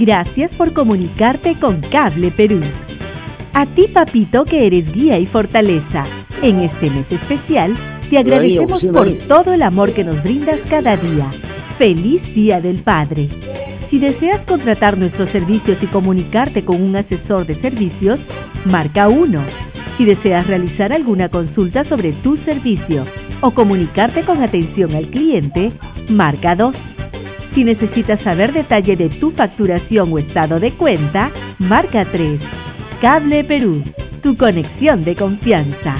Gracias por comunicarte con Cable Perú. A ti, papito, que eres guía y fortaleza. En este mes especial, te agradecemos por todo el amor que nos brindas cada día. ¡Feliz Día del Padre! Si deseas contratar nuestros servicios y comunicarte con un asesor de servicios, marca 1. Si deseas realizar alguna consulta sobre tu servicio o comunicarte con atención al cliente, marca 2. Si necesitas saber detalle de tu facturación o estado de cuenta, marca 3. Cable Perú, tu conexión de confianza.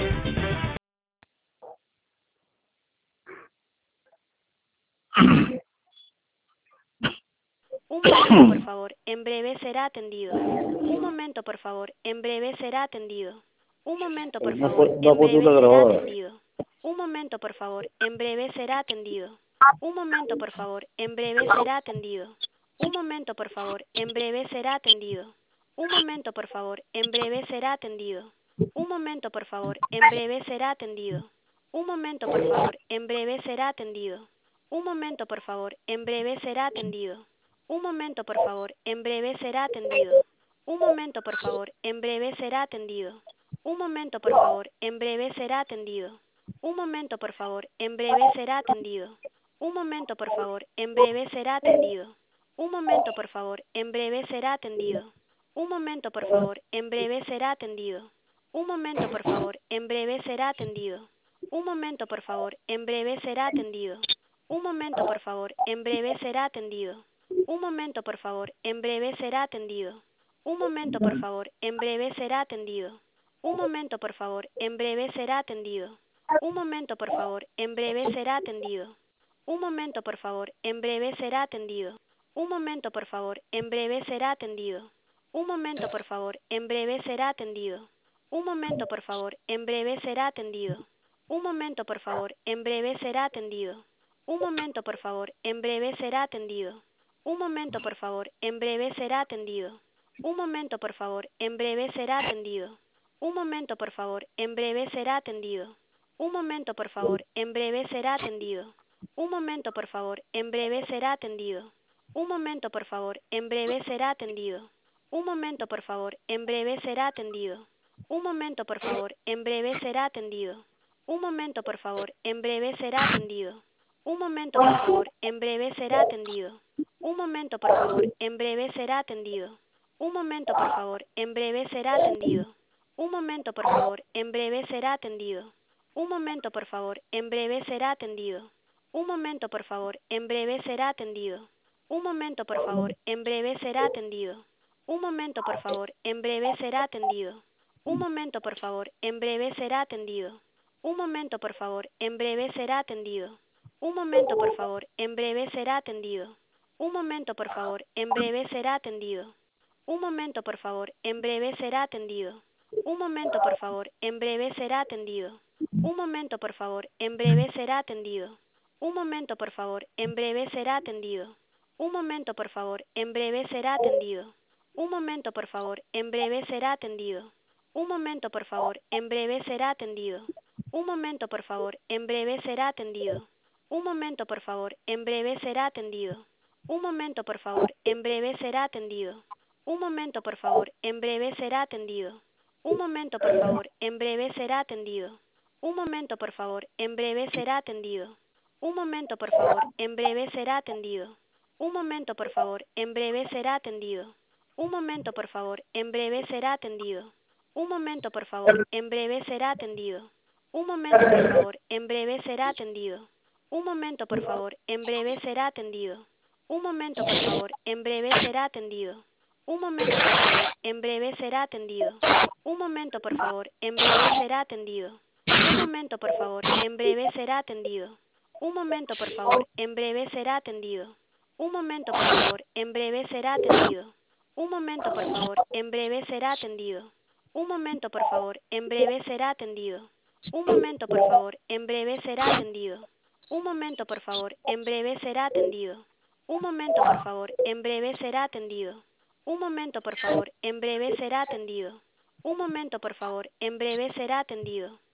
Un momento, por favor. En breve será atendido. Un momento, por favor. En breve será atendido. Un momento, por favor. En breve será atendido. Un momento, por favor. En breve será atendido. Un momento, por favor. En breve será atendido. Un momento, por favor. En breve será atendido. Un momento, por favor. En breve será atendido. Un momento, por favor. En breve será atendido. Un momento, por favor. En breve será atendido. Un momento, por favor. En breve será atendido. Un momento, por favor. En breve será atendido. Un momento, por favor. En breve será atendido. Un momento, por favor. En breve será atendido. Un momento, por favor. En breve será atendido. Un momento, por favor. En breve será atendido. Un momento, por favor. En breve será atendido. Un momento, por favor. En breve será atendido. Un momento, por favor. En breve será atendido. Un momento, por favor. En breve será atendido. Un momento, por favor. En breve será atendido. Un momento, por favor. En breve será atendido. Un momento, por favor. En breve será atendido. Un momento, por favor. En breve será atendido. Un momento, por favor. En breve será atendido. Un momento, por favor. En breve será atendido. Un momento, por favor. En breve será atendido. Un momento, por favor. En breve será atendido. Un momento, por favor. En breve será atendido. Un momento, por favor. En breve será atendido. Un momento, por favor. En breve será atendido. Un momento, por favor. En breve será atendido. Un momento, por favor. En breve será atendido. Un momento, por favor. En breve será atendido. Un momento, por favor. En breve será atendido. Un momento, por favor. En breve será atendido. Un momento, por favor. En breve será atendido. Un momento, por favor. En breve será atendido. Un momento, por favor. En breve será atendido. Un momento, por favor. En breve será atendido. Un momento, por favor. En breve será atendido. Un momento, por favor. En breve será atendido. Un momento, por favor. En breve será atendido. Un momento, por favor. En breve será atendido. Un momento, por favor. En breve será atendido. Un momento, por favor. En breve será atendido. Un momento, por favor. En breve será atendido. Un momento, por favor. En breve será atendido. Un momento, por favor. En breve será atendido. Un momento, por favor. En breve será atendido. Un momento, por favor. En breve será atendido. Un momento, por favor. En breve será atendido. Un momento, por favor. En breve será atendido. Un momento, por favor. En breve será atendido. Un momento, por favor. En breve será atendido. Un momento, por favor. En breve será atendido. Un momento, por favor. En breve será atendido. Un momento, por favor. En breve será atendido. Un momento, por favor. En breve será atendido. Un momento, por favor. En breve será atendido. Un momento, por favor. En breve será atendido. Un momento, por favor. En breve será atendido. Un momento, por favor. En breve será atendido. Un momento, por favor. En breve será atendido. Un momento, por favor. En breve será atendido. Un momento, por favor. En breve será atendido. Un momento, por favor. En breve será atendido. Un momento, por favor. En breve será atendido. Un momento, por favor. En breve será atendido. Un momento, por favor. En breve será atendido. Un momento, por favor. En breve será atendido. Un momento, por favor. En breve será atendido. Un momento, por favor. En breve será atendido. Un momento, por favor. En breve será atendido. Un momento, por favor. En breve será atendido. Un momento, por favor. En breve será atendido. Un momento, por favor. En breve será atendido. Un momento, por favor. En breve será atendido. Un momento, por favor. En breve será atendido. Un momento, por favor. En breve será atendido. Un momento, por favor. En breve será atendido. Un momento, por favor. En breve será atendido. Un momento, por favor. En breve será atendido. Un momento, por favor. En breve será atendido.